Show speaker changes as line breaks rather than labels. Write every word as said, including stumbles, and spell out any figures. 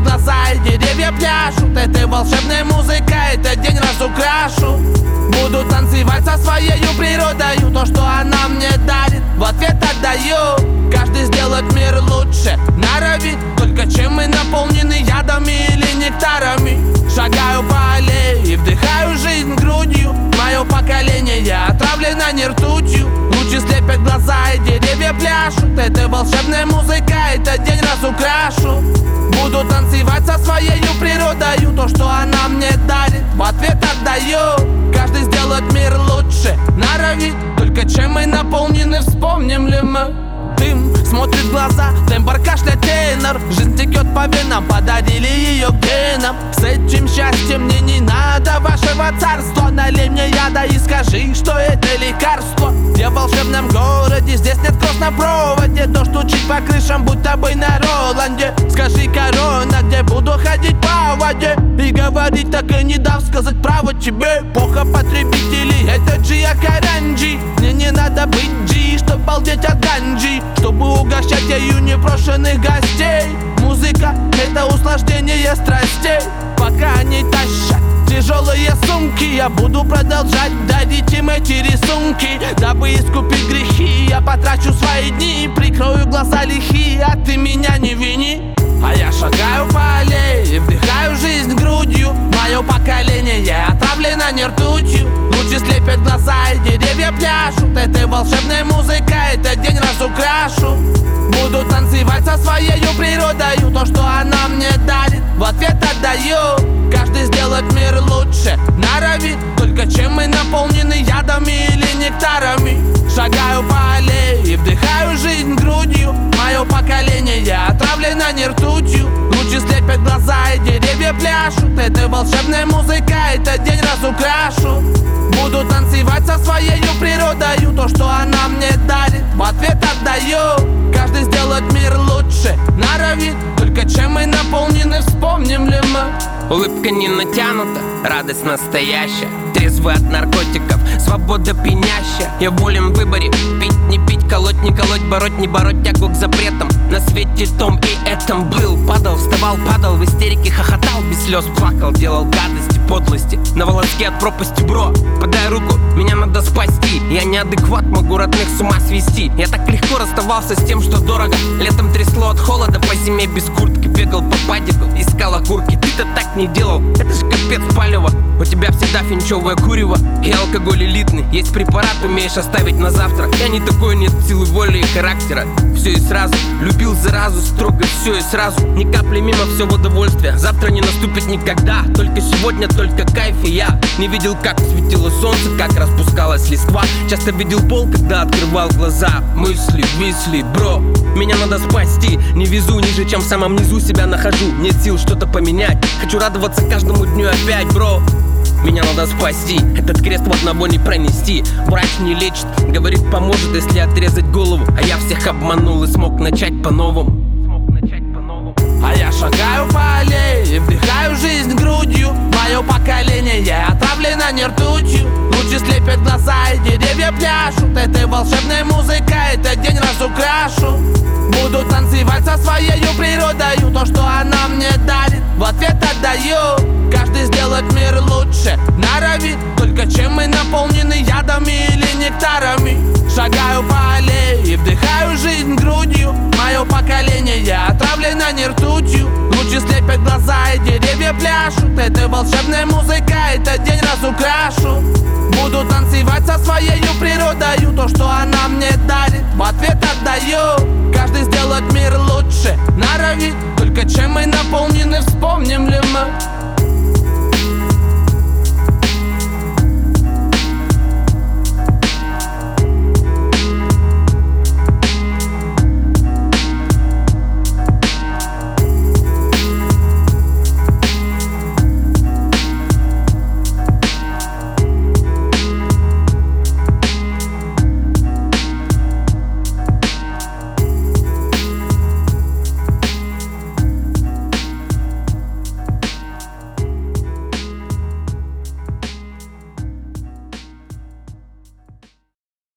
глаза и деревья пляшут. Этой волшебной музыкой этот день разукрашу. Буду танцевать со своей природою. То, что она мне дарит, в ответ отдаю. Каждый сделает мир лучше норовит. Только чем мы наполнены ядами или нектарами. Шагаю по аллее и вдыхаю жизнь грудью. Мое поколение отравлено не ртутью. Лучи слепят глаза и деревья пляшут. Этой волшебной музыкой этот день разукрашу. Буду танцевать со своей природою. То, что она мне дарит, в ответ отдаю. Каждый сделает мир лучше норовит. Только чем мы наполнены, вспомним ли мы? Дым смотрит в глаза, тембр кашля тенор. Жизнь текет по венам, подарили ее генам. С этим счастьем мне не надо вашего царства. Налей мне яда и скажи, что это лекарство. Я в волшебном городе, здесь нет кросс на проводе. Дождь стучит по крышам, будто бы на Роланде. Скажи, корона, где буду ходить по воде и говорить, так и не дав сказать право тебе. Эпоха потребителей, это Джия Каранджи. Мне не надо быть Джи, чтоб балдеть от ганджи, чтобы угощать ею непрошенных гостей. Музыка — это усложнение страстей. Пока они тащат тяжелые сумки, я буду продолжать дарить им эти рисунки. Дабы искупить грехи, я потрачу свои дни. Прикрою глаза лихие, а ты меня не вини. А я шагаю по аллее и вдыхаю жизнь грудью. Мое поколение отравлено не ртутью. Лучи слепят глаза и деревья пляшут. Этой волшебной музыкой этот день разукрашу. Буду танцевать со своей природою. То, что она мне дарит, в ответ отдаю. Каждый сделает мир лучше норовит. Только чем мы наполнены ядами или нектарами. Шагаю по аллее и вдыхаю жизнь грудью. Мое поколение отравлено не ртутью. Лучи слепят глаза и деревья пляшут. Этой волшебной музыкой этот день разукрашу. Буду танцевать со своей природою. То, что она мне дарит, в ответ отдаю. Каждый сделает мир лучше норовит. Только чем мы наполнены, вспомним ли мы?
Улыбка не натянута, радость настоящая. Трезвый от наркотиков, свобода пьянящая. Я волен в выборе, пить, не пить, колоть, не колоть, бороть, не бороть тягу к запретам. На свете том и этом был. Падал, вставал, падал, в истерике хохотал. Без слез плакал, делал гадости, подлости. На волоске от пропасти, бро, подай руку, меня надо спасти. Я неадекват, могу родных с ума свести. Я так легко расставался с тем, что дорого. Летом трясло от холода, по зиме без куртки. Бегал по падику, искал окурки. Ты-то так не делал, это ж капец палево. У тебя всегда финчевое курево и алкоголь элитный. Есть препарат, умеешь оставить на завтра. Я не такой, нет силы воли и характера. Все и сразу, любил заразу, строго все и сразу. Ни капли мимо, все в удовольствие. Завтра не наступит никогда, только сегодня, только кайф. И я не видел, как светило солнце, как распускалась листва. Часто видел пол, когда открывал глаза. Мысли, мысли, бро, меня надо спасти. Не везу ниже, чем в самом низу себя нахожу. Нет сил что-то поменять, хочу радоваться каждому дню опять, бро. Меня надо спасти, этот крест в одного не пронести. Врач не лечит, говорит поможет, если отрезать голову. А я всех обманул и смог начать по-новому.
А я шагаю по аллее и вдыхаю жизнь грудью. Мое поколение отравлено не ртутью. Лучи слепят глаза и деревья пляшут. Этой волшебной музыкой этот день разукрашу. Буду танцевать со своей природою. То, что она мне дарит, в ответ отдаю. Каждый сделает мир лучше норовит. Только чем мы наполнены ядами или нектарами. Шагаю по аллее и вдыхаю жизнь грудью. Мое поколение отравлено не ртутью. Лучи слепят глаза и деревья пляшут. Этой волшебной музыкой этот день разукрашу. Буду танцевать со своей природою. То, что она мне дарит, в ответ отдаю. Каждый сделает мир лучше норовит. Только чем мы наполнены, вспомним ли мы?